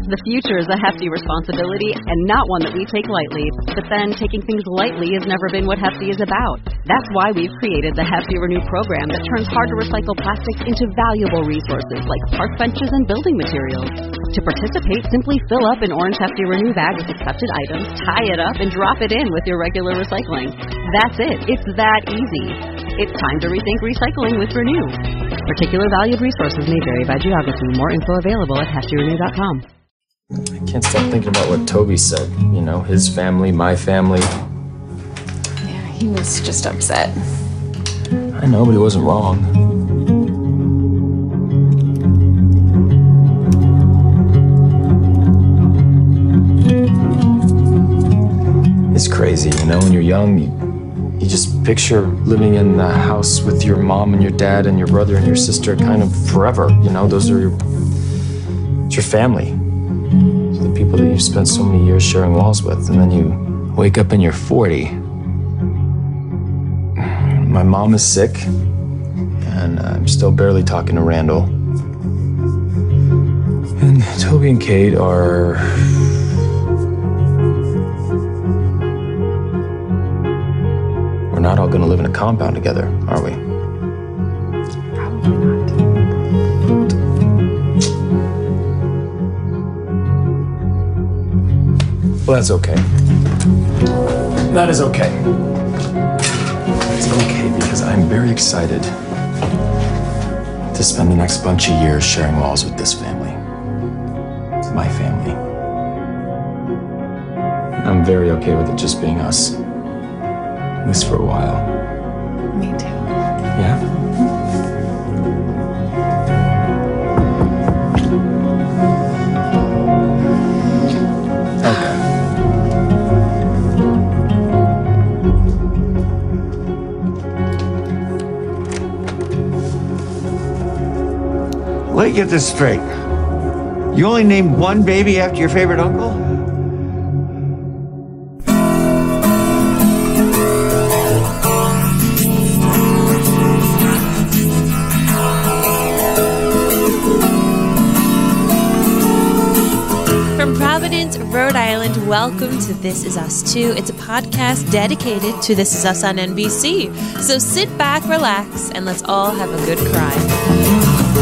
The future is a hefty responsibility and not one that we take lightly. But then, taking things lightly has never been what Hefty is about. That's why we've created the Hefty Renew program that turns hard-to-recycle plastics into valuable resources like park benches and building materials. To participate, simply fill up an orange Hefty Renew bag with accepted items, tie it up, and drop it in with your regular recycling. That's it. It's that easy. It's time to rethink recycling with Renew. Particular valued resources may vary by geography. More info available at heftyrenew.com. I can't stop thinking about what Toby said. You know, his family, my family. Yeah, he was just upset. I know, but he wasn't wrong. It's crazy, you know, when you're young, you just picture living in the house with your mom and your dad and your brother and your sister kind of forever. You know, it's your family. The people that you've spent so many years sharing walls with, and then you wake up and you're 40. My mom is sick, and I'm still barely talking to Randall. And Toby and Kate are... We're not all gonna live in a compound together, are we? Probably not. Well, that's okay. That is okay. It's okay because I'm very excited to spend the next bunch of years sharing walls with this family. It's my family. I'm very okay with it just being us. At least for a while. Me too. Yeah? Let me get this straight. You only named one baby after your favorite uncle? From Providence, Rhode Island, welcome to This Is Us 2. It's a podcast dedicated to This Is Us on NBC. So sit back, relax, and let's all have a good cry.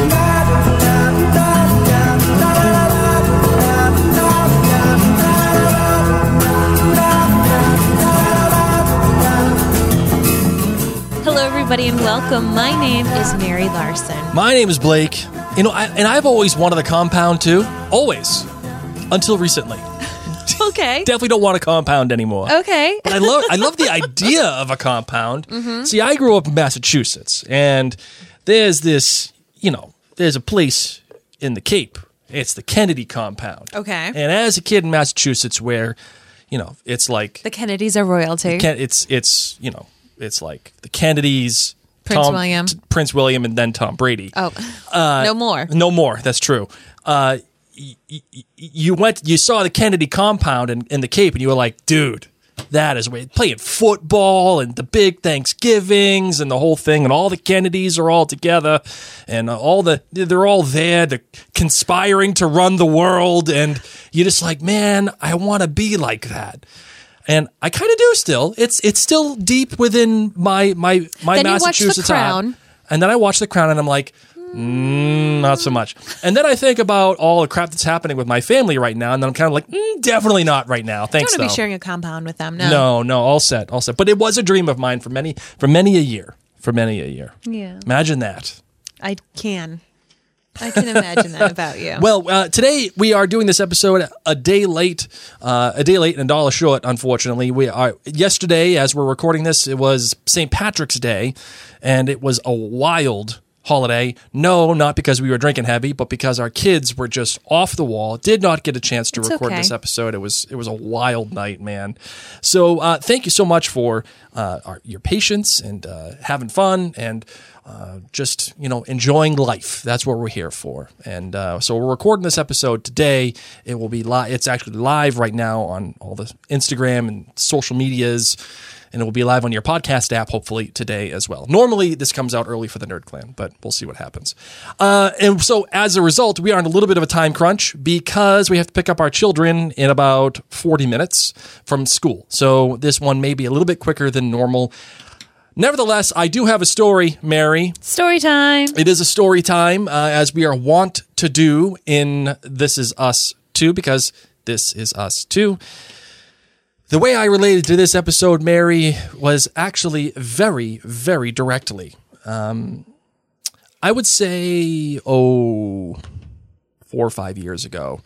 Hello, everybody, and welcome. My name is Mary Larson. My name is Blake. You know, I've always wanted a compound too. Always. Until recently. Okay. Definitely don't want a compound anymore. Okay. But I love the idea of a compound. Mm-hmm. See, I grew up in Massachusetts, and there's this, there's a place in the Cape. It's the Kennedy compound. Okay. And as a kid in Massachusetts where, it's like... The Kennedys are royalty. It's like the Kennedys... Prince William and then Tom Brady. Oh, no more. No more. That's true. You saw the Kennedy compound in the Cape, and you were like, dude, that is way playing football and the big Thanksgivings and the whole thing, and all the Kennedys are all together, and they're all there, they're conspiring to run the world, and you're just like, man, I want to be like that. And I kind of do still. It's still deep within my then Massachusetts you watch The Crown. heart. And then I watch The Crown, and I'm like, not so much. And then I think about all the crap that's happening with my family right now, and then I'm kind of like, definitely not right now. Thanks, Don't want to though. be sharing a compound with them. No, all set. But it was a dream of mine for many a year. Yeah. Imagine that. I can imagine that about you. Well, today we are doing this episode a day late and $1 short, unfortunately. Yesterday, as we're recording this, it was St. Patrick's Day, and it was a wild holiday. No, not because we were drinking heavy, but because our kids were just off the wall. Did not get a chance to record this episode. It was a wild night, man. So thank you so much for your patience and having fun and just enjoying life. That's what we're here for. And so we're recording this episode today. It will be live. It's actually live right now on all the Instagram and social medias. and it will be live on your podcast app hopefully today as well. Normally, this comes out early for the Nerd Clan, but we'll see what happens. And so as a result, we are in a little bit of a time crunch because we have to pick up our children in about 40 minutes from school. So this one may be a little bit quicker than normal. Nevertheless, I do have a story, Mary. Story time. It is a story time, as we are wont to do in This Is Us 2, because This Is Us 2. The way I related to this episode, Mary, was actually very, very directly. I would say, 4 or 5 years ago,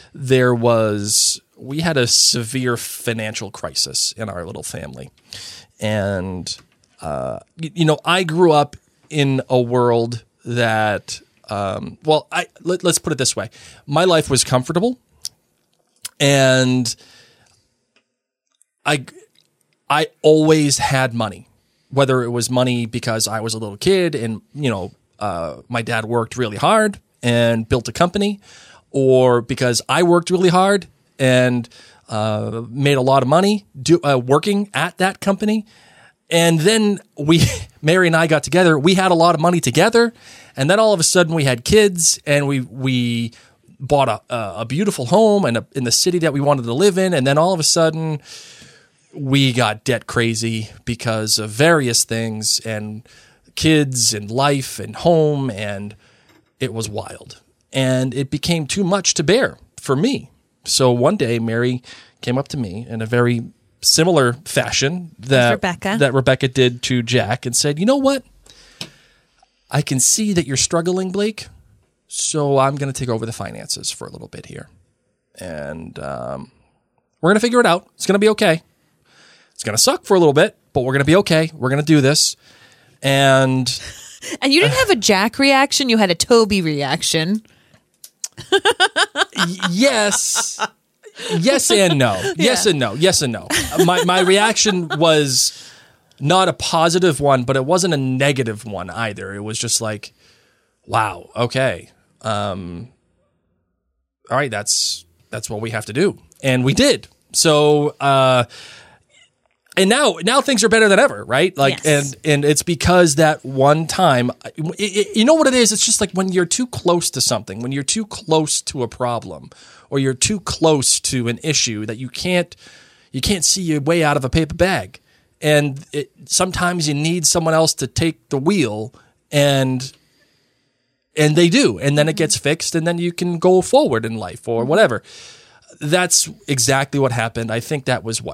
we had a severe financial crisis in our little family. And I grew up in a world that, let's put it this way. My life was comfortable, and I always had money, whether it was money because I was a little kid and, my dad worked really hard and built a company, or because I worked really hard and made a lot of money working at that company. And then Mary and I got together. We had a lot of money together, and then all of a sudden we had kids, and we bought a beautiful home in the city that we wanted to live in. And then all of a sudden we got debt crazy because of various things, and kids and life and home, and it was wild. And it became too much to bear for me. So one day Mary came up to me in a very similar fashion that Rebecca did to Jack and said, "You know what? I can see that you're struggling, Blake, so I'm going to take over the finances for a little bit here. And we're going to figure it out. It's going to be okay. It's going to suck for a little bit, but we're going to be okay. We're going to do this." And you didn't have a Jack reaction. You had a Toby reaction. Yes and no. Yes and no. Yes and no. My reaction was not a positive one, but it wasn't a negative one either. It was just like, wow, okay. All right, that's what we have to do. And we did. So and now things are better than ever, right? Like, yes. and it's because that one time, you know what it is? It's just like when you're too close to something, when you're too close to a problem, or you're too close to an issue that you can't see your way out of a paper bag. And sometimes you need someone else to take the wheel, and they do. And then it gets fixed, and then you can go forward in life or whatever. That's exactly what happened. I think that was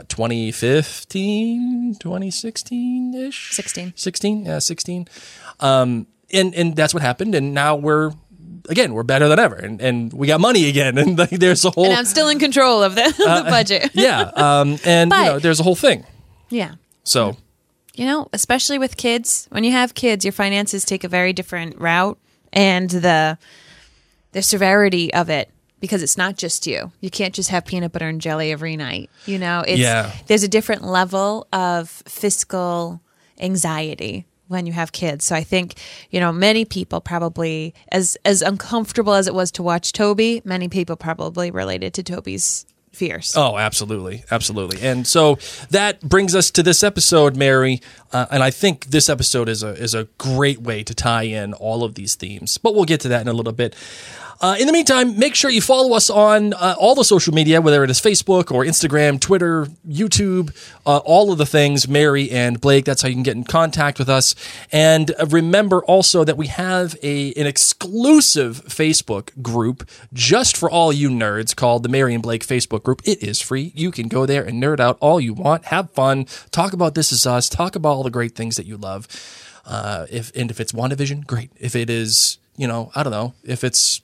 2015, 2016-ish? 16, yeah, 16. And that's what happened. And now we're better than ever. And we got money again. And there's a whole... And I'm still in control of the budget. Yeah. There's a whole thing. Yeah. So... especially with kids, when you have kids, your finances take a very different route. And the severity of it, because it's not just you. You can't just have peanut butter and jelly every night. There's a different level of fiscal anxiety when you have kids. So I think, many people probably, as uncomfortable as it was to watch Toby, many people probably related to Toby's fears. Oh, absolutely. Absolutely. And so that brings us to this episode, Mary. And I think this episode is a great way to tie in all of these themes, but we'll get to that in a little bit. In the meantime, make sure you follow us on all the social media, whether it is Facebook or Instagram, Twitter, YouTube, all of the things, Mary and Blake. That's how you can get in contact with us. And remember also that we have an exclusive Facebook group just for all you nerds called the Mary and Blake Facebook group. It is free. You can go there and nerd out all you want, have fun, talk about This Is Us, talk about all the great things that you love. If it's WandaVision, great. If it is, I don't know, if it's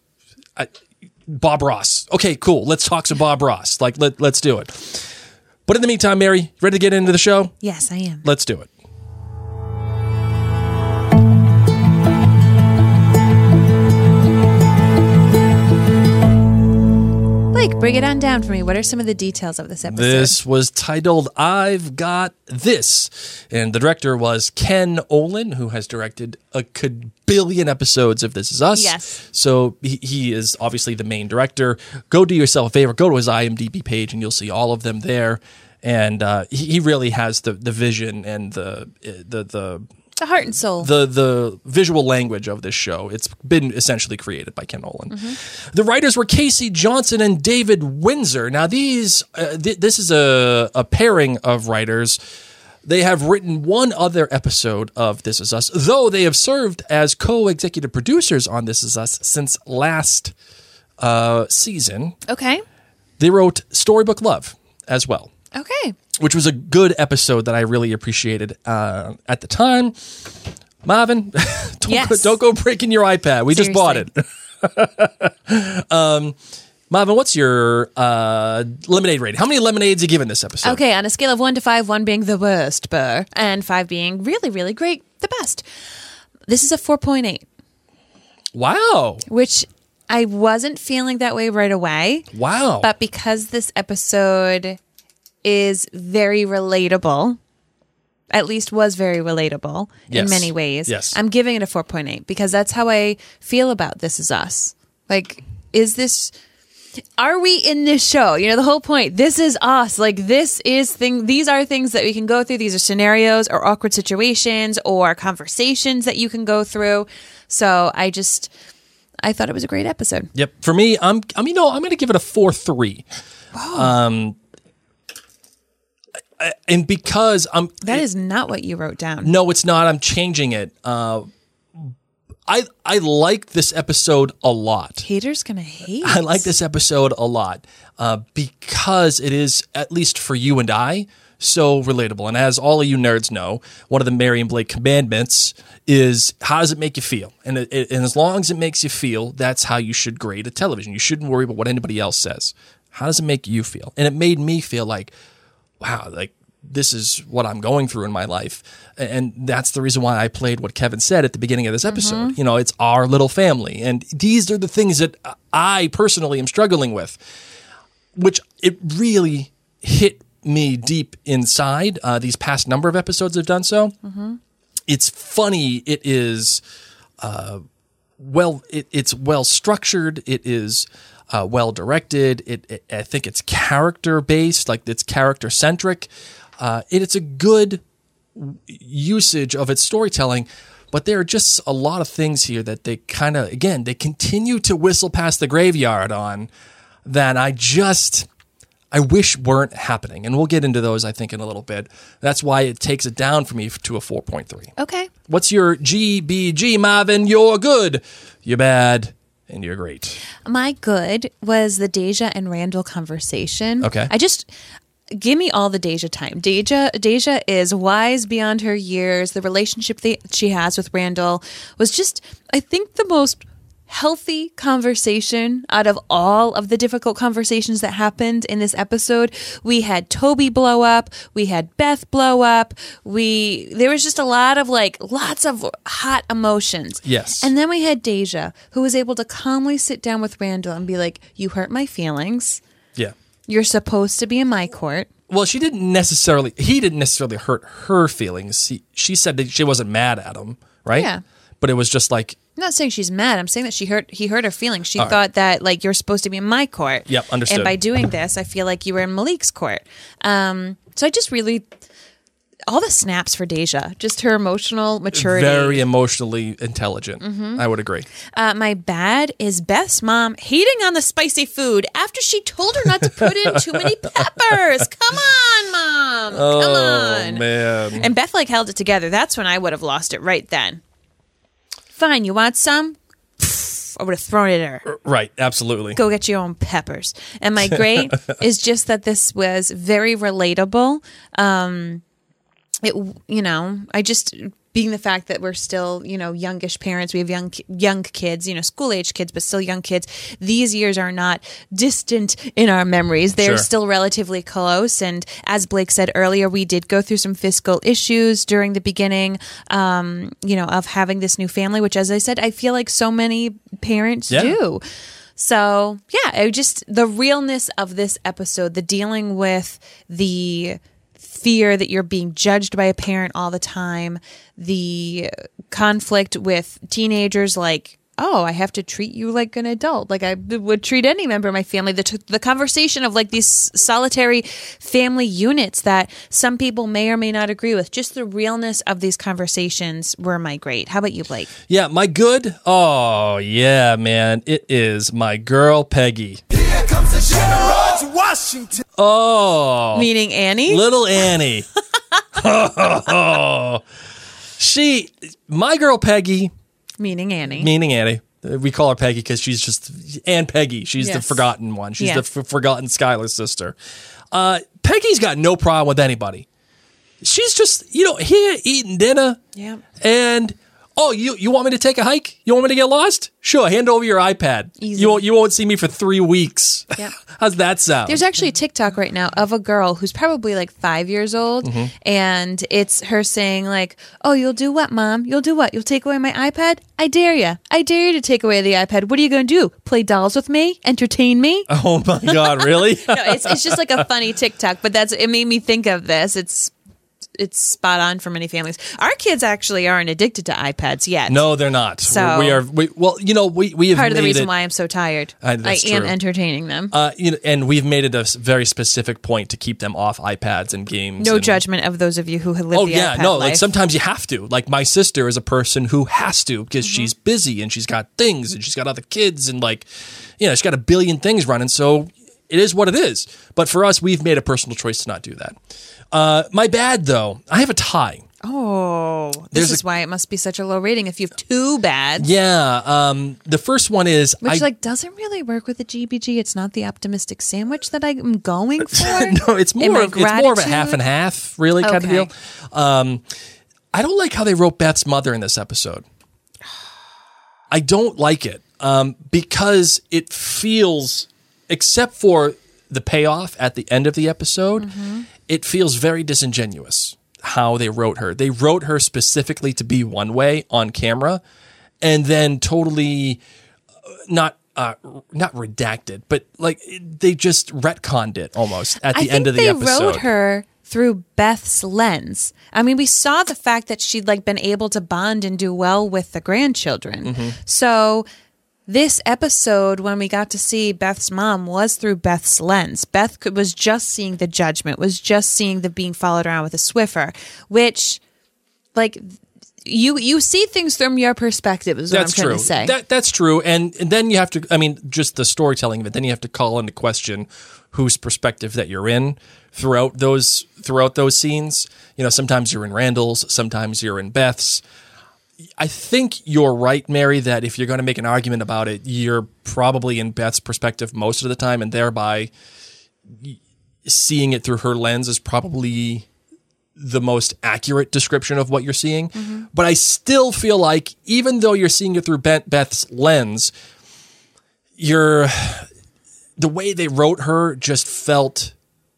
Bob Ross. Okay, cool. Let's talk some Bob Ross. Let's do it. But in the meantime, Mary, ready to get into the show? Yes, I am. Let's do it. Blake, bring it on down for me. What are some of the details of this episode? This was titled I've Got This. And the director was Ken Olin, who has directed a billion episodes of This Is Us. Yes. So he is obviously the main director. Go do yourself a favor. Go to his IMDb page and you'll see all of them there. and he really has the vision and the heart and soul. The visual language of this show. It's been essentially created by Ken Nolan. The writers were Casey Johnson and David Windsor. Now, this is a pairing of writers. They have written one other episode of This Is Us, though they have served as co-executive producers on This Is Us since last season. Okay. They wrote Storybook Love as well. Okay. Which was a good episode that I really appreciated at the time. Marvin, don't go breaking your iPad. We just bought it. Marvin, what's your lemonade rating? How many lemonades are you giving this episode? Okay, on a scale of 1 to 5, 1 being the worst, and 5 being really, really great, the best. This is a 4.8. Wow. Which I wasn't feeling that way right away. Wow. But because this episode is very relatable, at least was very relatable in many ways, I'm giving it a 4.8 because that's how I feel about This Is Us. Like, are we in this show? You know, the whole point, this is us. Like, these are things that we can go through. These are scenarios or awkward situations or conversations that you can go through. So I thought it was a great episode. Yep. For me, I'm going to give it a 4.3. Wow. And because that is not what you wrote down. No, it's not. I'm changing it. I like this episode a lot. Haters gonna hate. I like this episode a lot because it is, at least for you and I, so relatable. And as all of you nerds know, one of the Mary and Blake commandments is, how does it make you feel? And as long as it makes you feel, that's how you should grade a television. You shouldn't worry about what anybody else says. How does it make you feel? And it made me feel like, wow, like this is what I'm going through in my life. And that's the reason why I played what Kevin said at the beginning of this episode. You know, it's our little family. And these are the things that I personally am struggling with, which it really hit me deep inside. These past number of episodes have done so. It's funny. It is, it's well structured. It is well directed. I think it's character based, like it's character centric. It's a good usage of its storytelling, but there are just a lot of things here that they they continue to whistle past the graveyard on that I wish weren't happening. And we'll get into those, I think, in a little bit. That's why it takes it down for me to a 4.3. Okay. What's your GBG, Marvin? You're good, you're bad, and you're great. My good was the Deja and Randall conversation. Okay. Give me all the Deja time. Deja is wise beyond her years. The relationship that she has with Randall was just, I think, the most healthy conversation out of all of the difficult conversations that happened in this episode. We had Toby blow up. We had Beth blow up. There was just lots of hot emotions. Yes. And then we had Deja, who was able to calmly sit down with Randall and be like, you hurt my feelings. Yeah. You're supposed to be in my court. Well, he didn't necessarily hurt her feelings. She said that she wasn't mad at him, right? Yeah. But it was just like, I'm not saying she's mad. I'm saying that he hurt her feelings. She thought that, like, you're supposed to be in my court. Yep, understood. And by doing this, I feel like you were in Malik's court. So I just really, all the snaps for Deja, just her emotional maturity. Very emotionally intelligent. I would agree. My bad is Beth's mom hating on the spicy food after she told her not to put in too many peppers. Come on, Mom. Come on. Oh, man. And Beth, held it together. That's when I would have lost it right then. Fine, you want some? I would have thrown it at her. Right, absolutely. Go get your own peppers. And my great is just that this was very relatable. Being the fact that we're still, youngish parents, we have young kids, school-age kids, but still young kids. These years are not distant in our memories. They're still relatively close. And as Blake said earlier, we did go through some fiscal issues during the beginning, of having this new family, which, as I said, I feel like so many parents do. So, the realness of this episode, the dealing with the fear that you're being judged by a parent all the time, the conflict with teenagers like oh, I have to treat you like an adult, like I would treat any member of my family. The conversation of like these solitary family units that some people may or may not agree with, just the realness of these conversations were my great. How about you, Blake? Yeah, my good. Oh, yeah, man. It is my girl, Peggy. Here comes the George Washington. Oh. Meaning Annie? Little Annie. My girl, Peggy. Meaning Annie. Meaning Annie. We call her Peggy because she's just Aunt Peggy. She's the Yes. forgotten one. She's Yes. the forgotten Skylar's sister. Peggy's got no problem with anybody. She's just, here eating dinner. Yeah. And, oh, you want me to take a hike? You want me to get lost? Sure, hand over your iPad. Easy. You won't see me for 3 weeks. Yep. How's that sound? There's actually a TikTok right now of a girl who's probably like 5 years old, Mm-hmm. and it's her saying like, "Oh, you'll do what, Mom? You'll do what? You'll take away my iPad? I dare you! I dare you to take away the iPad. What are you going to do? Play dolls with me? Entertain me?" Oh my God, really? No, it's just like a funny TikTok, but it made me think of this. It's spot on for many families. Our kids actually aren't addicted to iPads yet. No, they're not. So- we have part made of the reason it, why I'm so tired. That's I am true. entertaining them. and we've made it a very specific point to keep them off iPads and games. No and, judgment of those of you who have lived Oh the yeah, iPad no. life. Like sometimes you have to. Like my sister is a person who has to because she's busy and she's got things and she's got other kids and she's got a billion things running. So it is what it is. But for us, we've made a personal choice to not do that. My bad though, I have a tie. Oh, this is why it must be such a low rating if you have two bads. Yeah. The first one is Which doesn't really work with the GBG. It's not the optimistic sandwich that I'm going for. No, it's more of a half and half, really, kind of deal. I don't like how they wrote Beth's mother in this episode. I don't like it because it feels, except for the payoff at the end of the episode, it feels very disingenuous how they wrote her. They wrote her specifically to be one way on camera, and then totally not redacted, but like they just retconned it almost at the end of the episode. I think they wrote her through Beth's lens. I mean, we saw the fact that she'd been able to bond and do well with the grandchildren. So this episode, when we got to see Beth's mom, was through Beth's lens. Beth was just seeing the judgment, was just seeing the being followed around with a Swiffer, which, you see things from your perspective is what I'm trying to say. That's true. And then you have to, just the storytelling of it, then you have to call into question whose perspective that you're in throughout those scenes. Sometimes you're in Randall's, sometimes you're in Beth's. I think you're right, Mary, that if you're going to make an argument about it, you're probably in Beth's perspective most of the time, and thereby seeing it through her lens is probably the most accurate description of what you're seeing. But I still feel like even though you're seeing it through Beth's lens, the way they wrote her just felt,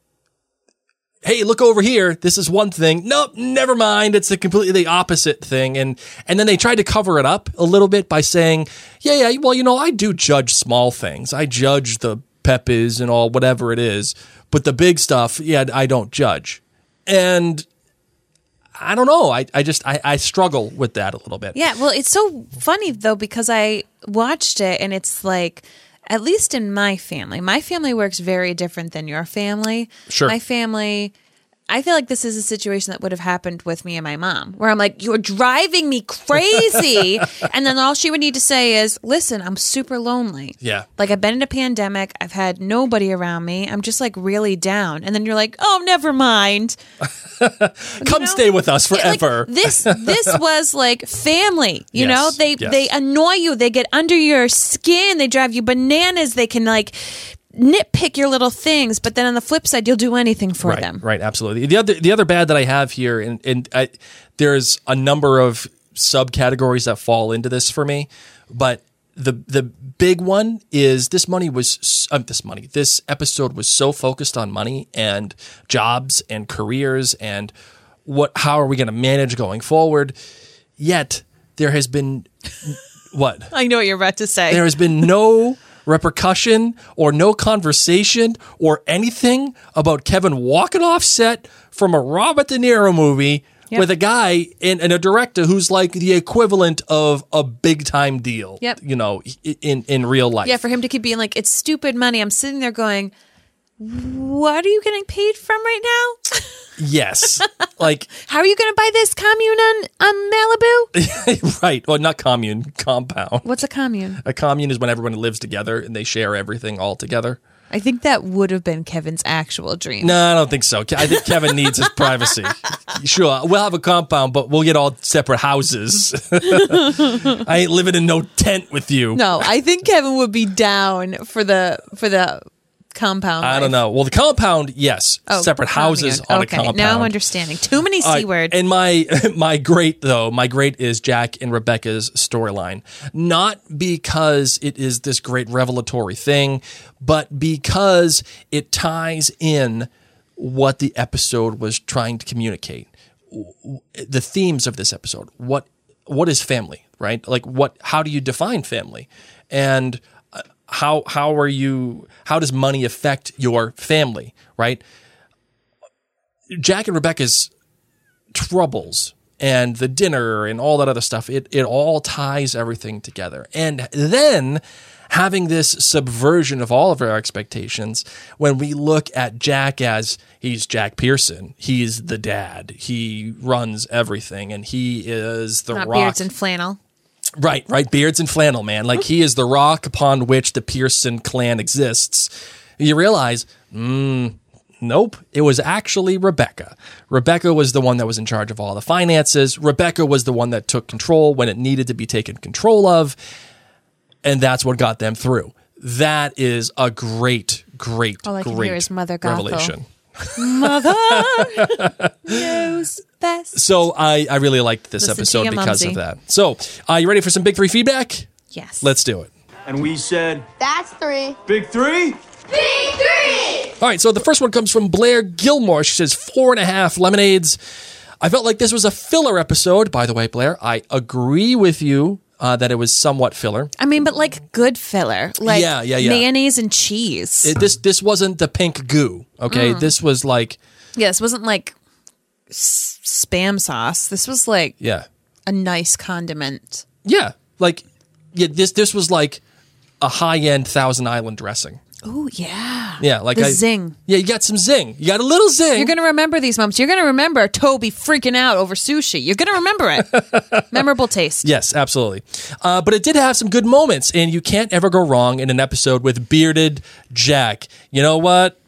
hey, look over here. This is one thing. Nope, never mind. It's completely the opposite thing. And then they tried to cover it up a little bit by saying, yeah, well, I do judge small things. I judge the Peppers and all, whatever it is. But the big stuff, yeah, I don't judge. And I don't know. I struggle with that a little bit. Yeah, well, it's so funny, though, because I watched it, and it's like, at least in my family works very different than your family. Sure. My family, I feel like this is a situation that would have happened with me and my mom, where I'm like, you're driving me crazy. And then all she would need to say is, listen, I'm super lonely. Yeah. I've been in a pandemic. I've had nobody around me. I'm just really down. And then you're like, oh, never mind. Come stay with us forever. This was family. You know, Yes, they annoy you. They get under your skin. They drive you bananas. They can nitpick your little things, but then on the flip side, you'll do anything for them. Right, absolutely. The other bad that I have here, and there's a number of subcategories that fall into this for me, but the big one is this episode was so focused on money and jobs and careers and how are we going to manage going forward, yet there has been what? I know what you're about to say. There has been no repercussion or no conversation or anything about Kevin walking off set from a Robert De Niro movie Yep. with a guy and a director who's like the equivalent of a big time deal. Yep. You know, in real life. Yeah, for him to keep being like, it's stupid money. I'm sitting there going, what are you getting paid from right now? Yes. Like, how are you going to buy this commune on Malibu? right. Well, not commune, compound. What's a commune? A commune is when everyone lives together and they share everything all together. I think that would have been Kevin's actual dream. No, I don't think so. I think Kevin needs his privacy. Sure, we'll have a compound, but we'll get all separate houses. I ain't living in no tent with you. No, I think Kevin would be down for the compound. I don't know. Well, the compound, yes. Oh, separate houses commune. on Okay, a compound. now I'm understanding. Too many C words. And my great is Jack and Rebecca's storyline. Not because it is this great revelatory thing, but because it ties in what the episode was trying to communicate. The themes of this episode. What is family, right? Like how do you define family? And how does money affect your family, right? Jack and Rebecca's troubles and the dinner and all that other stuff, it all ties everything together. And then having this subversion of all of our expectations when we look at Jack as he's Jack Pearson, he's the dad, he runs everything, and he is the Not rock. beards and flannel. Right. Beards and flannel, man. Like, he is the rock upon which the Pearson clan exists. You realize, nope, it was actually Rebecca. Rebecca was the one that was in charge of all the finances. Rebecca was the one that took control when it needed to be taken control of, and that's what got them through. That is a great All I can hear is Mother Gothel. revelation. Mother knows best. So I really liked this Listen to episode your because mumsy. of that. So, you ready for some Big Three feedback? Yes. Let's do it. And we said, That's 3. Big Three? Big 3! All right, so the first one comes from Blair Gilmore. She says 4.5 lemonades. I felt like this was a filler episode. By the way, Blair, I agree with you that it was somewhat filler. I mean, but like good filler. Like Yeah. mayonnaise and cheese. This wasn't the pink goo, okay? This was like... Yeah, this wasn't like Spam sauce. This was like Yeah. a nice condiment. Yeah. Like, this was like a high-end Thousand Island dressing. Oh, yeah. Yeah, like the zing. Yeah, you got some zing. You got a little zing. You're going to remember these moments. You're going to remember Toby freaking out over sushi. You're going to remember it. Memorable taste. Yes, absolutely. But it did have some good moments, and you can't ever go wrong in an episode with bearded Jack. You know what?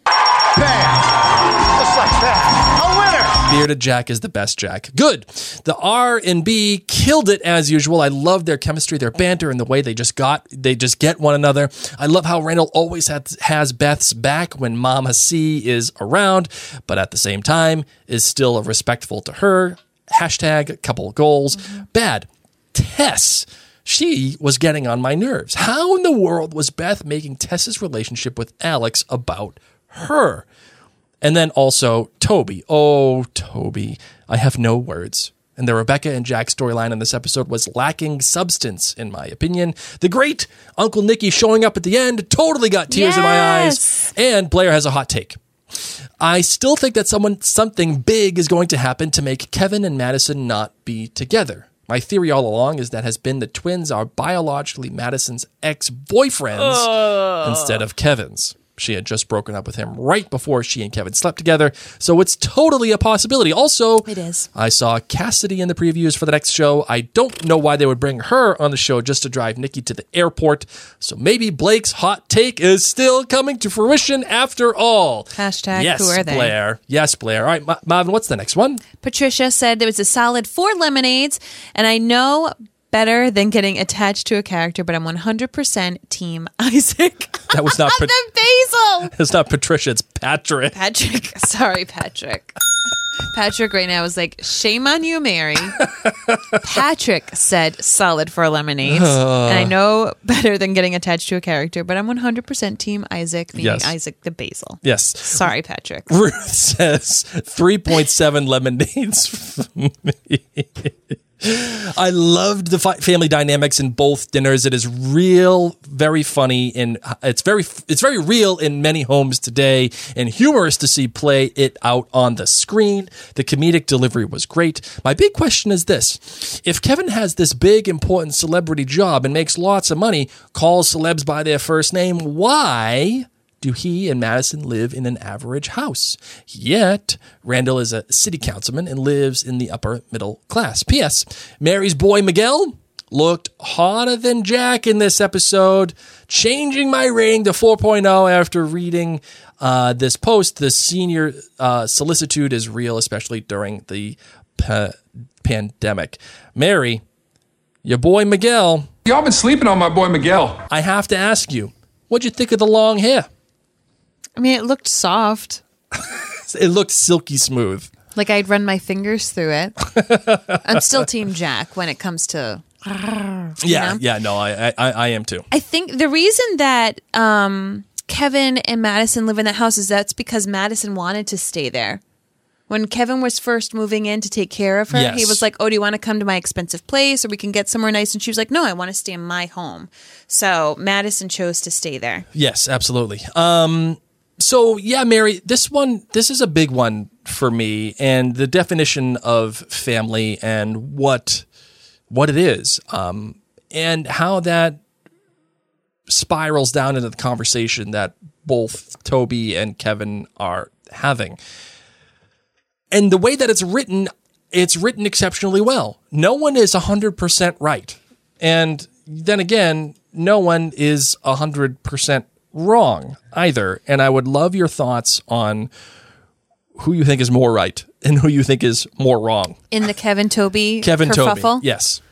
Bam! Just like that. A winner! Bearded Jack is the best Jack. Good. The R&B killed it as usual. I love their chemistry, their banter, and the way they just get one another. I love how Randall always has Beth's back when Mama C is around, but at the same time is still respectful to her. Hashtag couple goals. Bad. Tess. She was getting on my nerves. How in the world was Beth making Tess's relationship with Alex about her? And then also Toby. Oh, Toby. I have no words. And the Rebecca and Jack storyline in this episode was lacking substance, in my opinion. The great Uncle Nicky showing up at the end totally got tears in my eyes. And Blair has a hot take. I still think that something big is going to happen to make Kevin and Madison not be together. My theory all along is that has been the twins are biologically Madison's ex-boyfriends instead of Kevin's. She had just broken up with him right before she and Kevin slept together, so it's totally a possibility. Also, It is. I saw Cassidy in the previews for the next show. I don't know why they would bring her on the show just to drive Nikki to the airport, so maybe Blake's hot take is still coming to fruition after all. Hashtag yes, who are they? Blair. Yes, Blair. All right, Marvin, what's the next one? Patricia said there was a solid 4 lemonades, and I know better than getting attached to a character, but I'm 100% Team Isaac. That was not The basil. It's not Patricia, it's Patrick. Patrick. Sorry, Patrick. Patrick right now is like, shame on you, Mary. Patrick said solid 4 lemonades. And I know better than getting attached to a character, but I'm 100% Team Isaac, meaning Yes. Isaac the basil. Yes. Sorry, Patrick. Ruth says 3.7 lemonades for me. I loved the family dynamics in both dinners. It is real, very funny, and it's very real in many homes today, and humorous to see play it out on the screen. The comedic delivery was great. My big question is this: if Kevin has this big, important celebrity job and makes lots of money, calls celebs by their first name, why do he and Madison live in an average house? Yet, Randall is a city councilman and lives in the upper middle class. P.S. Mary's boy Miguel looked hotter than Jack in this episode, changing my rating to 4.0 after reading this post. The senior solicitude is real, especially during the pandemic. Mary, your boy Miguel. Y'all been sleeping on my boy Miguel. I have to ask you, what'd you think of the long hair? I mean, it looked soft. It looked silky smooth. Like I'd run my fingers through it. I'm still Team Jack when it comes to... Yeah, I am too. I think the reason that Kevin and Madison live in that house is that's because Madison wanted to stay there. When Kevin was first moving in to take care of her, Yes. he was like, oh, do you want to come to my expensive place or we can get somewhere nice? And she was like, no, I want to stay in my home. So Madison chose to stay there. Yes, absolutely. So yeah, Mary, this is a big one for me, and the definition of family and what it is, and how that spirals down into the conversation that both Toby and Kevin are having. And the way that it's written exceptionally well. No one is 100% right. And then again, no one is 100% wrong either. And I would love your thoughts on who you think is more right and who you think is more wrong. In the Kevin-Toby Toby, kerfuffle? yes.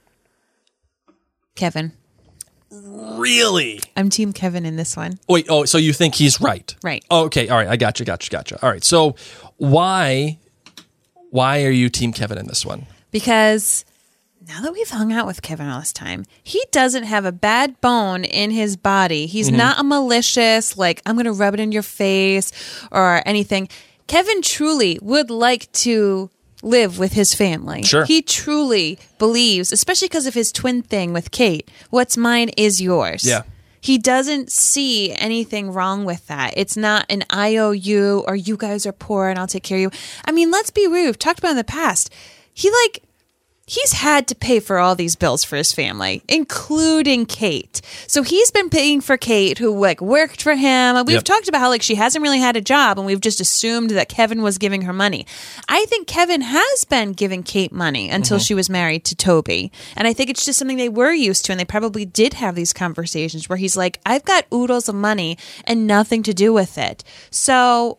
Kevin. Really? I'm Team Kevin in this one. Wait, so you think he's right? Right. Oh, okay, all right, I got you. All right, so why are you Team Kevin in this one? Because now that we've hung out with Kevin all this time, he doesn't have a bad bone in his body. He's not a malicious, like, I'm going to rub it in your face or anything. Kevin truly would like to live with his family. Sure. He truly believes, especially because of his twin thing with Kate, what's mine is yours. Yeah. He doesn't see anything wrong with that. It's not an IOU or you guys are poor and I'll take care of you. I mean, let's be real. We've talked about it in the past. He's had to pay for all these bills for his family, including Kate. So he's been paying for Kate, who worked for him. And we've talked about how she hasn't really had a job, and we've just assumed that Kevin was giving her money. I think Kevin has been giving Kate money until she was married to Toby. And I think it's just something they were used to, and they probably did have these conversations where he's like, I've got oodles of money and nothing to do with it. So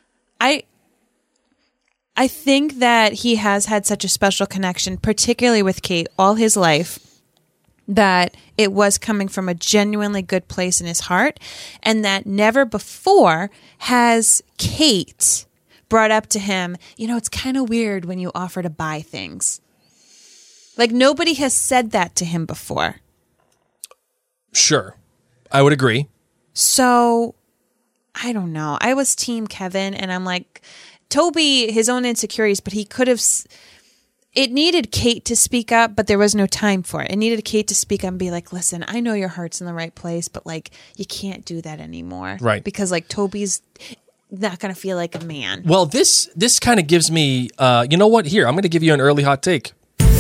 I think that he has had such a special connection, particularly with Kate, all his life, that it was coming from a genuinely good place in his heart, and that never before has Kate brought up to him, it's kind of weird when you offer to buy things. Like, nobody has said that to him before. Sure. I would agree. So, I don't know. I was Team Kevin, and I'm like... Toby, his own insecurities, but he could have... It needed Kate to speak up, but there was no time for it. It needed Kate to speak up and be like, listen, I know your heart's in the right place, but you can't do that anymore. Right. Because Toby's not going to feel like a man. Well, this kind of gives me... you know what? Here, I'm going to give you an early hot take.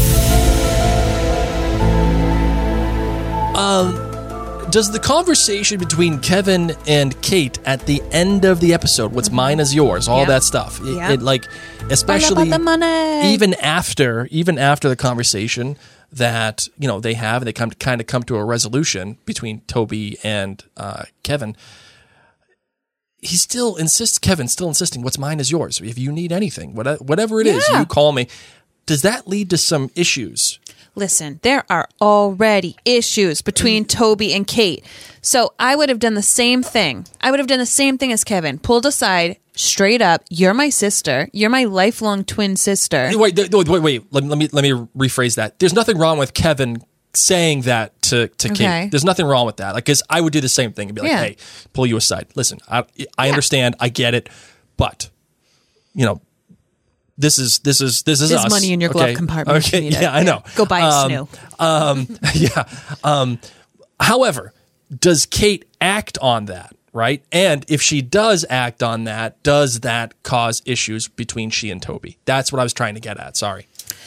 Does the conversation between Kevin and Kate at the end of the episode, what's mine is yours, all that stuff, especially all about the money. even after the conversation that they come to a resolution between Toby and Kevin, Kevin's still insisting, what's mine is yours. If you need anything, whatever it is, you call me. Does that lead to some issues? Listen, there are already issues between Toby and Kate. So I would have done the same thing. I would have done the same thing as Kevin. Pulled aside, straight up, you're my sister. You're my lifelong twin sister. Wait. Let me rephrase that. There's nothing wrong with Kevin saying that to Kate. There's nothing wrong with that. Because I would do the same thing and be like, hey, pull you aside. Listen, I understand. I get it. But, This is There's us. money in your glove compartment. if you need it. Yeah, I know. Go buy a snoo. Yeah. However, does Kate act on that, right? And if she does act on that, does that cause issues between she and Toby? That's what I was trying to get at. Sorry.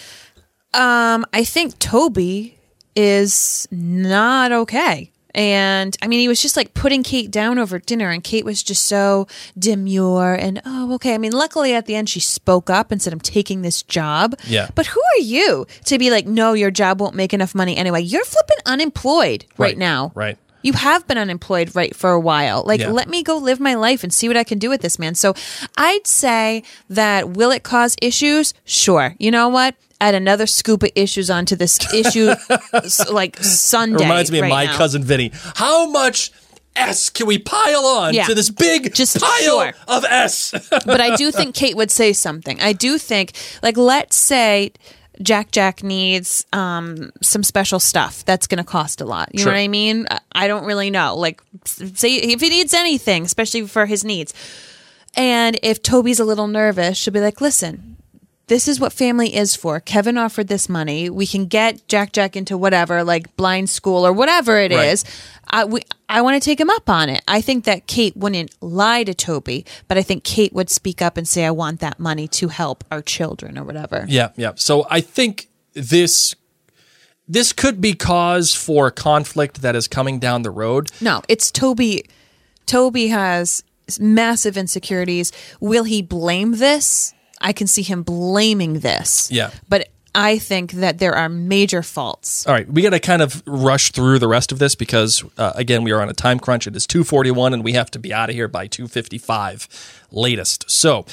I think Toby is not okay. And I mean, he was just like putting Kate down over dinner, and Kate was just so demure and, oh, okay. I mean, luckily at the end, she spoke up and said, I'm taking this job. Yeah. But who are you to be like, no, your job won't make enough money anyway? You're flipping unemployed right now. Right. You have been unemployed for a while. Like, Yeah. let me go live my life and see what I can do with this, man. So I'd say that will it cause issues? Sure. You know what? Add another scoop of issues onto this issue like Sunday. It reminds me of right my now. cousin Vinny. How much S can we pile on Yeah. to this big Just pile sure. of S? But I do think Kate would say something. I do think, like, let's say Jack needs some special stuff that's going to cost a lot. You Sure. know what I mean? I don't really know. Like, say if he needs anything, especially for his needs. And if Toby's a little nervous, she'll be like, listen, this is what family is for. Kevin offered this money. We can get Jack into whatever, like blind school or whatever it Right. is. I want to take him up on it. I think that Kate wouldn't lie to Toby, but I think Kate would speak up and say, I want that money to help our children or whatever. Yeah. So I think this could be cause for conflict that is coming down the road. No, it's Toby. Toby has massive insecurities. Will he blame this? I can see him blaming this. Yeah. But I think that there are major faults. All right, we got to kind of rush through the rest of this because, again, we are on a time crunch. It is 2:41, and we have to be out of here by 2:55 latest. So,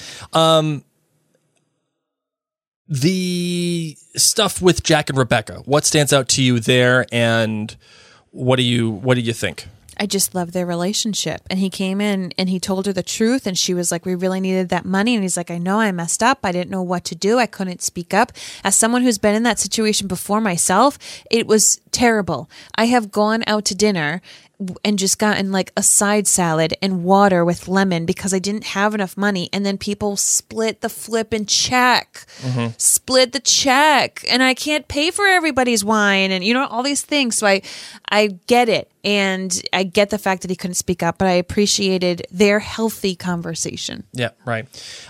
the stuff with Jack and Rebecca, what stands out to you there, and what do you think? I just love their relationship. And he came in and he told her the truth. And she was like, we really needed that money. And he's like, I know I messed up. I didn't know what to do. I couldn't speak up. As someone who's been in that situation before myself, it was terrible. I have gone out to dinner and just gotten like a side salad and water with lemon because I didn't have enough money. And then people split the flippin' check, split the check, and I can't pay for everybody's wine and, you know, all these things. So I get it. And I get the fact that he couldn't speak up, but I appreciated their healthy conversation. Yeah, right.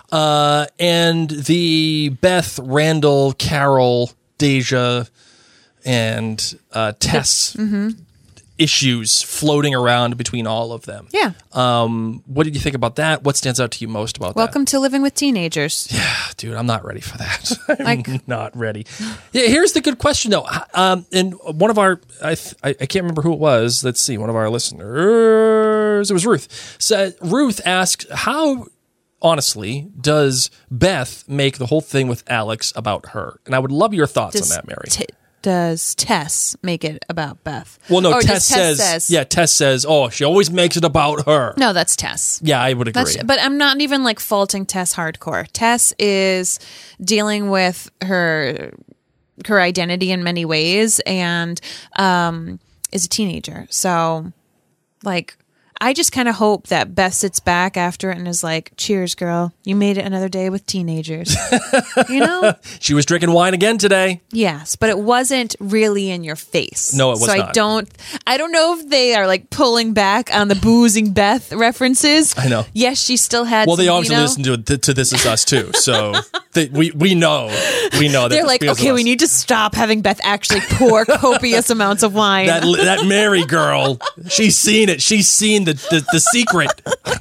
And the Beth, Randall, Carol, Deja, and Tess issues floating around between all of them. Yeah. What did you think about that? What stands out to you most about Welcome to living with teenagers. that? Yeah, dude, I'm not ready for that. I'm not ready. Yeah, here's the good question, though. And one of our, I can't remember who it was. Let's see, one of our listeners, it was Ruth. So Ruth asked, how, honestly, does Beth make the whole thing with Alex about her? And I would love your thoughts on that, Mary. Does Tess make it about Beth? Well, no, Or Tess says, Tess says, oh, she always makes it about her. No, that's Tess. Yeah, I would agree. But I'm not even like faulting Tess hardcore. Tess is dealing with her identity in many ways and is a teenager. So, like, I just kind of hope that Beth sits back after it and is like, cheers, girl. You made it another day with teenagers. You know? She was drinking wine again today. Yes, but it wasn't really in your face. No, it was not. So I don't know if they are like pulling back on the boozing Beth references. I know. Yes, she still had Well, they some, obviously listen to This Is Us too. So we know that they're like, okay, we need to stop having Beth actually pour copious amounts of wine. that Mary girl. She's seen it. She's seen the secret.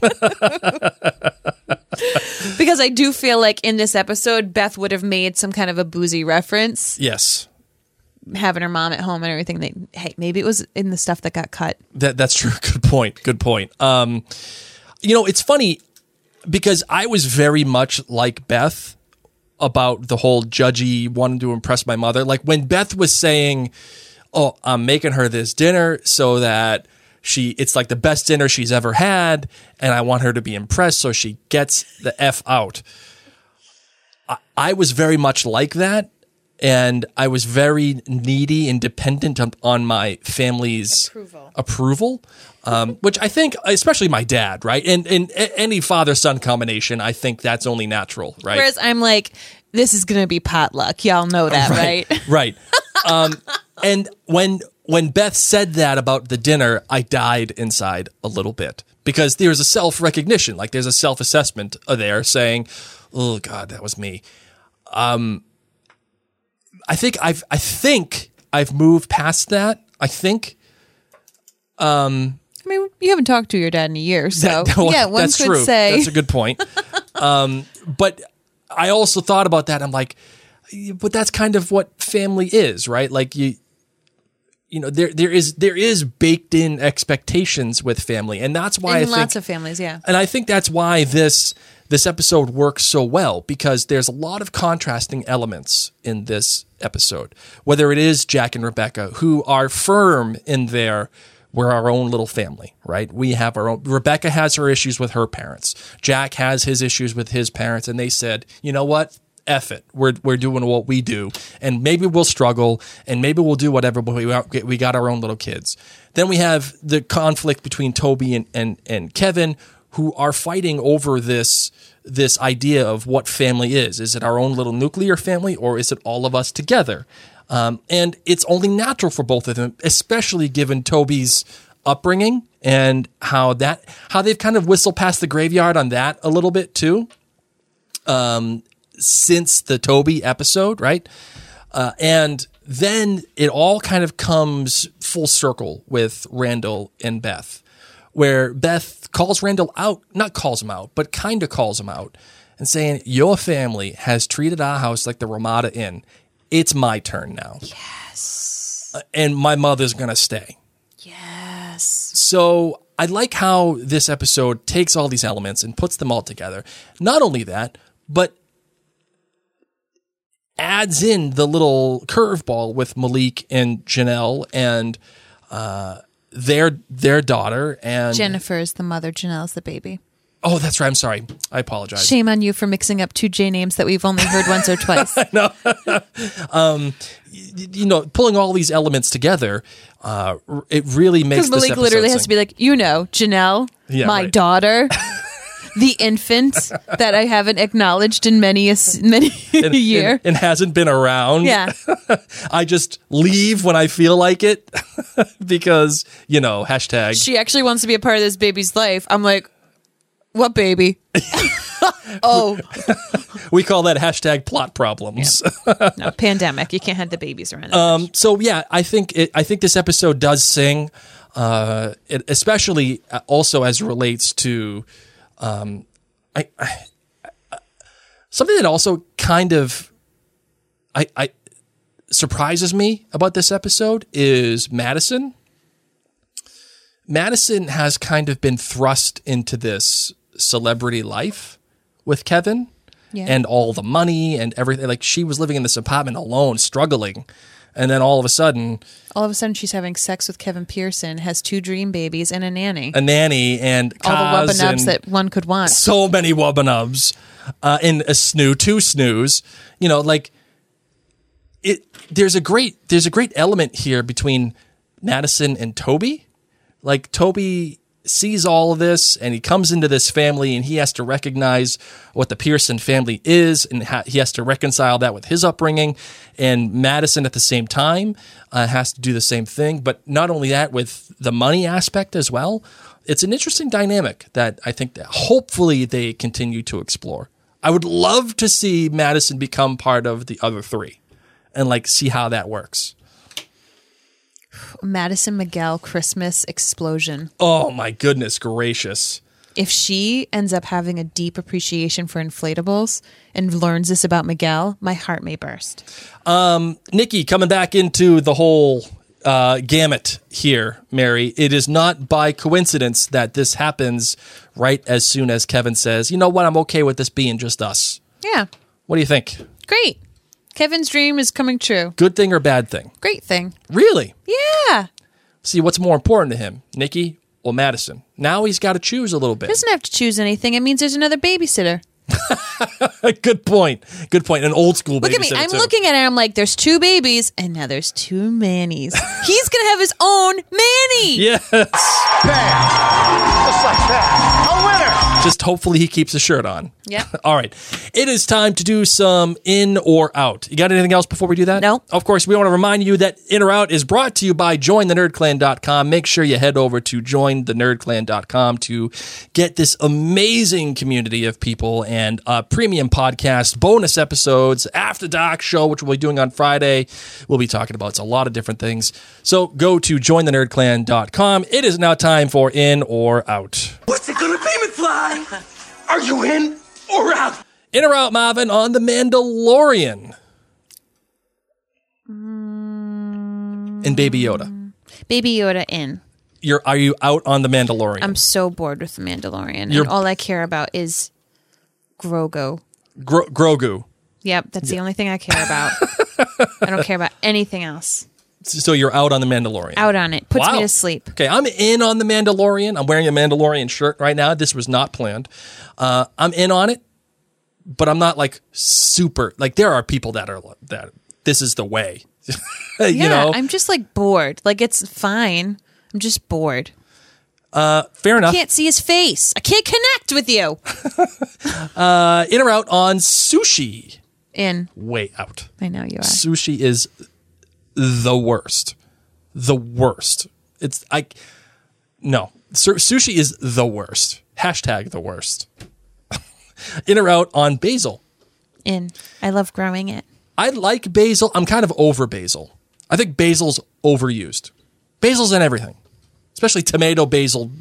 Because I do feel like in this episode, Beth would have made some kind of a boozy reference. Yes. Having her mom at home and everything. Hey, maybe it was in the stuff that got cut. That's true. Good point. You know, it's funny because I was very much like Beth about the whole judgy, wanting to impress my mother. Like when Beth was saying, oh, I'm making her this dinner so that it's like the best dinner she's ever had, and I want her to be impressed so she gets the F out. I was very much like that, and I was very needy and dependent on my family's approval, which I think, especially my dad, right? And any father-son combination, I think that's only natural, right? Whereas I'm like, this is going to be potluck. Y'all know that, right? Right. And when Beth said that about the dinner, I died inside a little bit because there's a self-recognition, like there's a self-assessment there saying, "Oh God, that was me." I think I've moved past that. I think. I mean, you haven't talked to your dad in a year, so yeah, one that's could true. say That's a good point. But I also thought about that. I'm like, but that's kind of what family is, right? Like you know, there is baked in expectations with family, and that's why in lots of families, yeah. And I think that's why this episode works so well, because there's a lot of contrasting elements in this episode. Whether it is Jack and Rebecca, who are firm in their we're our own little family, right? We have our own. Rebecca has her issues with her parents. Jack has his issues with his parents, and they said, you know what? F it. We're doing what we do, and maybe we'll struggle, and maybe we'll do whatever, but we got our own little kids. Then we have the conflict between Toby and Kevin, who are fighting over this idea of what family is. Is it our own little nuclear family, or is it all of us together? And it's only natural for both of them, especially given Toby's upbringing and how they've kind of whistled past the graveyard on that a little bit too. Since the Toby episode, right? And then it all kind of comes full circle with Randall and Beth, where Beth calls Randall out, not calls him out, but kind of calls him out and saying, your family has treated our house like the Ramada Inn. It's my turn now. Yes. And my mother's going to stay. Yes. So I like how this episode takes all these elements and puts them all together. Not only that, but adds in the little curveball with Malik and Janelle and their daughter. And Jennifer is the mother, Janelle's the baby. Oh, that's right. I'm sorry. I apologize. Shame on you for mixing up two J names that we've only heard once or twice. No. You know, pulling all these elements together, it really makes this Malik episode literally has sing. to be like, Janelle, Yeah, my right. daughter, the infant that I haven't acknowledged in many a year. And hasn't been around. Yeah. I just leave when I feel like it because, hashtag. She actually wants to be a part of this baby's life. I'm like, what baby? Oh. We call that hashtag plot problems. Yeah. No, pandemic. You can't have the babies around. So yeah, I think this episode does sing, especially also as it relates to something that also kind of I surprises me about this episode is Madison. Madison has kind of been thrust into this celebrity life with Kevin. Yeah. And all the money and everything. Like, she was living in this apartment alone, struggling. And then all of a sudden she's having sex with Kevin Pearson, has 2 dream babies and a nanny. And all the wubba-nubs that one could want. So many wubba-nubs. And a snoo, 2 snoos. There's a great element here between Madison and Toby. Like, Toby sees all of this and he comes into this family and he has to recognize what the Pearson family is, and he has to reconcile that with his upbringing. And Madison at the same time has to do the same thing, but not only that, with the money aspect as well. It's an interesting dynamic that I think that hopefully they continue to explore. I would love to see Madison become part of the other 3 and see how that works. Madison Miguel Christmas explosion. Oh my goodness gracious. If she ends up having a deep appreciation for inflatables and learns this about Miguel, my heart may burst. Nikki, coming back into the whole gamut here, Mary, it is not by coincidence that this happens right as soon as Kevin says, you know what, I'm okay with this being just us. Yeah. What do you think? Great. Kevin's dream is coming true. Good thing or bad thing? Great thing. Really? Yeah. See, what's more important to him, Nikki or Madison? Now he's got to choose a little bit. He doesn't have to choose anything. It means there's another babysitter. Good point. An old school babysitter. Look at me. I'm looking at it. I'm like, there's 2 babies, and now there's 2 Mannies. He's going to have his own Manny. Yes. Bam! Just like that. A winner! Just hopefully he keeps the shirt on. Yeah. All right. It is time to do some in or out. You got anything else before we do that? No. Of course, we want to remind you that in or out is brought to you by jointhenerdclan.com. Make sure you head over to jointhenerdclan.com to get this amazing community of people and premium podcast, bonus episodes, After Dark show, which we'll be doing on Friday. We'll be talking about a lot of different things. So go to jointhenerdclan.com. It is now time for in or out. What's it gonna be, McFly? Are you in or out? In or out, Marvin, on The Mandalorian. And Baby Yoda. Baby Yoda in. Are you out on The Mandalorian? I'm so bored with The Mandalorian. And all I care about is Grogu. Grogu. Yep, that's the only thing I care about. I don't care about anything else. So you're out on The Mandalorian. Out on it. Puts Wow. me to sleep. Okay, I'm in on The Mandalorian. I'm wearing a Mandalorian shirt right now. This was not planned. I'm in on it, but I'm not like super. Like there are people that this is the way. Yeah, I'm just like bored. Like it's fine. I'm just bored. Fair enough. I can't see his face. I can't connect with you. In or out on sushi? In. Way out. I know you are. Sushi is the worst. The worst. No. Sushi is the worst. Hashtag the worst. In or out on basil? In. I love growing it. I like basil. I'm kind of over basil. I think basil's overused. Basil's in everything, especially tomato basil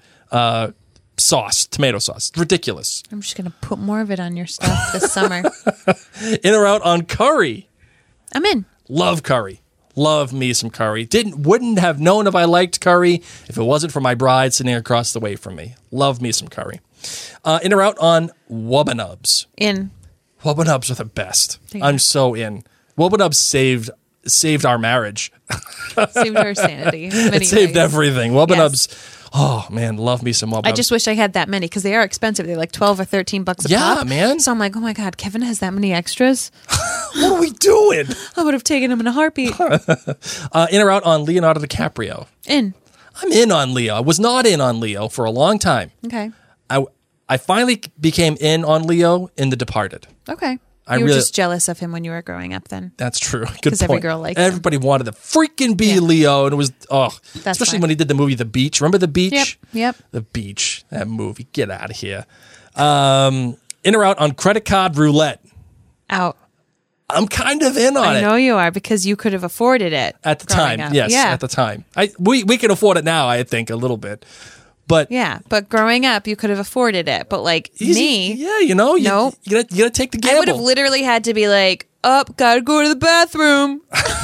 sauce, tomato sauce. It's ridiculous. I'm just going to put more of it on your stuff this summer. In or out on curry? I'm in. Love curry. Love me some curry. Wouldn't have known if I liked curry if it wasn't for my bride sitting across the way from me. Love me some curry. In or out on Wubbanubs? In. Wubbanubs are the best. Yeah. I'm so in. Wubbanubs saved our marriage. Saved our sanity. It saved everything. Wubbanubs. Oh man, love me some Wubbanubs. I just wish I had that many because they are expensive. They're like $12 or $13 a pop. Yeah, man. So I'm like, oh my God, Kevin has that many extras. What are we doing? I would have taken them in a heartbeat. In or out on Leonardo DiCaprio? In. I'm in on Leo. I was not in on Leo for a long time. Okay. I finally became in on Leo in The Departed. Okay. You were just jealous of him when you were growing up then. That's true. Good point. Because every girl liked him. Everybody wanted to freaking be Leo, and it was, especially fine. when he did the movie The Beach. Remember The Beach? Yep. The Beach, that movie. Get out of here. In or out on Credit Card Roulette? Out. I'm kind of in on it. I know you are because you could have afforded it. At the time, up. yes, Yeah. at the time. We can afford it now, I think, a little bit. But yeah, but growing up, you could have afforded it. But like me, yeah, you gotta take the gamble. I would have literally had to be like, gotta go to the bathroom.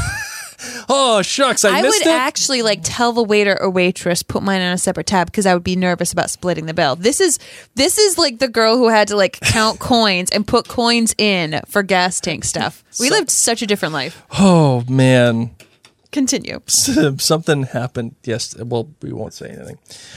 Oh shucks, I missed it. I would actually like tell the waiter or waitress put mine on a separate tab because I would be nervous about splitting the bill. This is like the girl who had to like count coins and put coins in for gas tank stuff. We lived such a different life. Oh man. Continue. Something happened. Yes. Well, we won't say anything.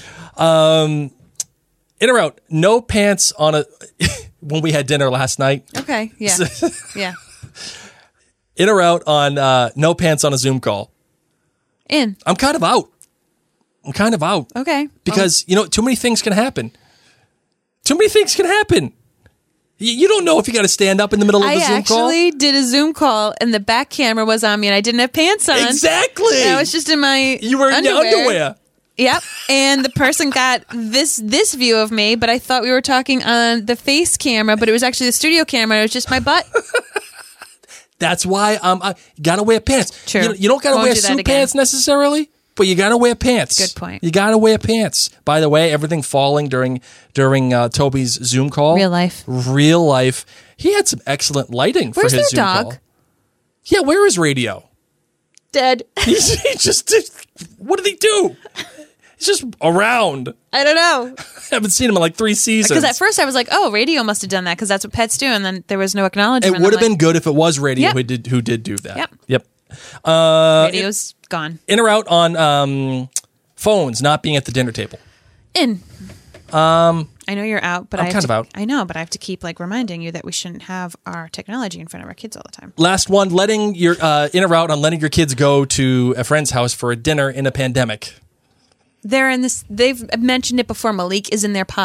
In or out, no pants on a when we had dinner last night. Okay. Yeah. Yeah. In or out on no pants on a Zoom call. In. I'm kind of out. Okay. Because too many things can happen. You don't know if you got to stand up in the middle of a Zoom call. I actually did a Zoom call and the back camera was on me and I didn't have pants on. Exactly. And I was just in my You were in your underwear. Yep. And the person got this view of me, but I thought we were talking on the face camera, but it was actually the studio camera. It was just my butt. That's why I gotta wear pants. True. You don't gotta wear suit pants necessarily, but you gotta wear pants. Good point. You gotta wear pants. By the way, everything falling during Toby's Zoom call. Real life. He had some excellent lighting for his Zoom call. Dog? Yeah, where is Radio? Dead. He just did. What did he do? He's just around. I don't know. I haven't seen him in like 3 seasons. Because at first I was like, oh, Radio must have done that because that's what pets do. And then there was no acknowledgement. It would have been good if it was Radio who did do that. Yep. Radio's gone. In or out on phones not being at the dinner table? In. I know you're out, but I'm kind of out. I know, but I have to keep like reminding you that we shouldn't have our technology in front of our kids all the time. Last one, letting your in or out on letting your kids go to a friend's house for a dinner in a pandemic. They're in this. They've mentioned it before. Malik is in their pod.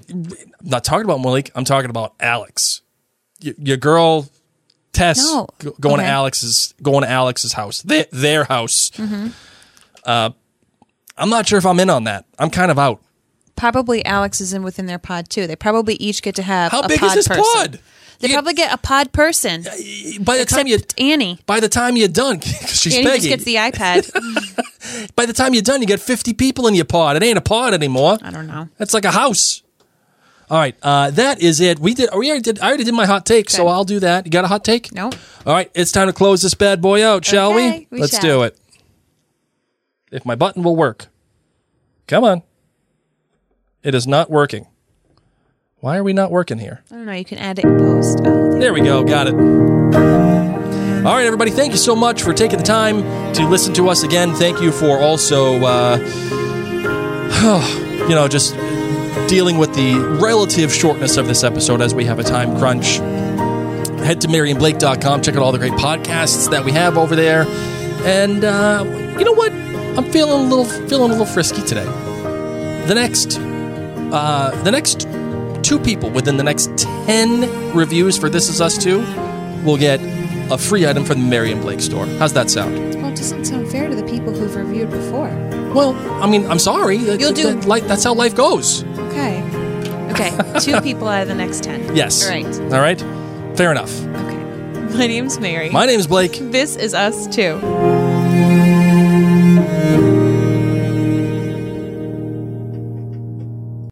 I'm not talking about Malik. I'm talking about Alex. Your girl Tess going to Alex's house. Their house. Mm-hmm. I'm not sure if I'm in on that. I'm kind of out. Probably Alex is in within their pod too. They probably each get to have How a big pod is this person. pod? They probably get a pod person. By the time you're done, because she's Annie begging. just gets the iPad. By the time you're done, you get 50 people in your pod. It ain't a pod anymore. I don't know. It's like a house. All right, that is it. I already did my hot take, so I'll do that. You got a hot take? No. All right, it's time to close this bad boy out, shall we? Let's do it. If my button will work. Come on. It is not working. Why are we not working here? I don't know. You can add it in post. Oh, there we go. Got it. All right, everybody. Thank you so much for taking the time to listen to us again. Thank you for also, just dealing with the relative shortness of this episode as we have a time crunch. Head to MarianBlake.com. Check out all the great podcasts that we have over there. And you know what? I'm feeling a little frisky today. The next 2 people within the next 10 reviews for This Is Us 2 will get a free item from the Marian Blake store. How's that sound? Well, it doesn't sound fair to the people who've reviewed before. Well, I mean, I'm sorry. That's how life goes. Okay. 2 people out of the next 10. Yes. All right. Fair enough. Okay. My name's Mary. My name's Blake. This is Us 2.